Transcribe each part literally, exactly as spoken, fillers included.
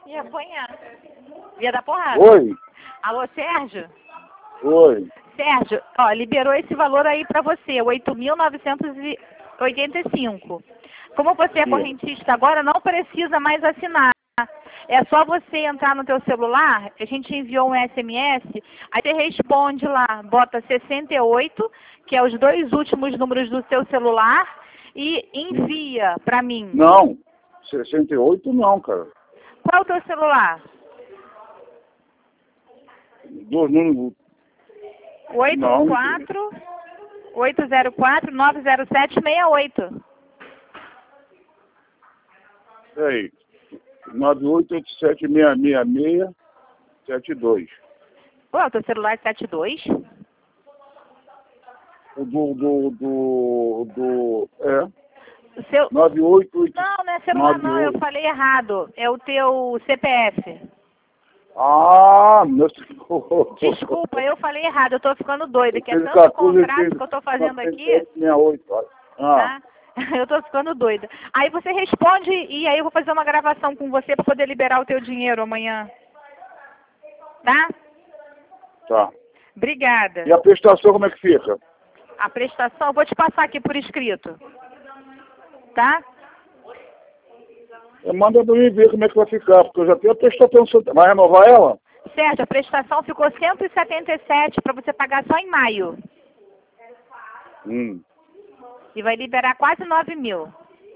Ia apanhar. Ia dar porrada. Oi. Alô, Sérgio? Oi. Sérgio, ó, liberou esse valor aí pra você, oito mil novecentos e oitenta e cinco. Como você é correntista agora, não precisa mais assinar. É só você entrar no teu celular, a gente enviou um S M S, aí você responde lá, bota sessenta e oito, que é os dois últimos números do seu celular, e envia pra mim. Não, sessenta e oito não, cara. Qual é o teu celular? Dois números. oito um quatro, oito zero quatro, nove zero sete, seis oito. Peraí. nove oito oito sete seis seis seis sete dois. Ué, o teu celular é setenta e dois? O do, do, do, do, é, O seu... nove oito oito. Não, não é celular não, eu falei errado. É o teu C P F. Ah, meu... Desculpa, eu falei errado, eu tô ficando doida, que é tanto contrato que eu tô fazendo aqui. sessenta e oito. Ah. Tá? Eu tô ficando doida. Aí você responde e aí eu vou fazer uma gravação com você para poder liberar o teu dinheiro amanhã. Tá? Tá. Obrigada. E a prestação como é que fica? A prestação, eu vou te passar aqui por escrito. Tá? Manda pra mim ver como é que vai ficar, porque eu já tenho a prestação. Vai renovar ela? Certo, a prestação ficou cento e setenta e sete para você pagar só em maio. Hum. E vai liberar quase nove mil.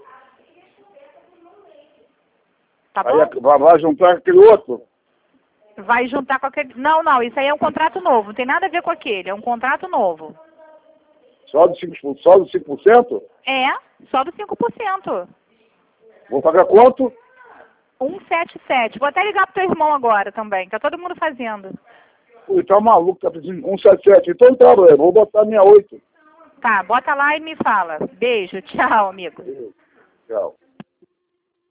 Tá bom? Aí vai, vai juntar aquele outro? Vai juntar com aquele... Não, não, isso aí é um contrato novo, não tem nada a ver com aquele, é um contrato novo. Só dos cinco por cento? Só dos cinco por cento? É, só dos cinco por cento. Vou pagar quanto? cento e setenta e sete. Vou até ligar pro teu irmão agora também, tá todo mundo fazendo. Ui, tá maluco, tá pedindo cento e setenta e sete. Então tá, velho, vou botar sessenta e oito. Tá, bota lá e me fala. Beijo, tchau, amigo. Tchau.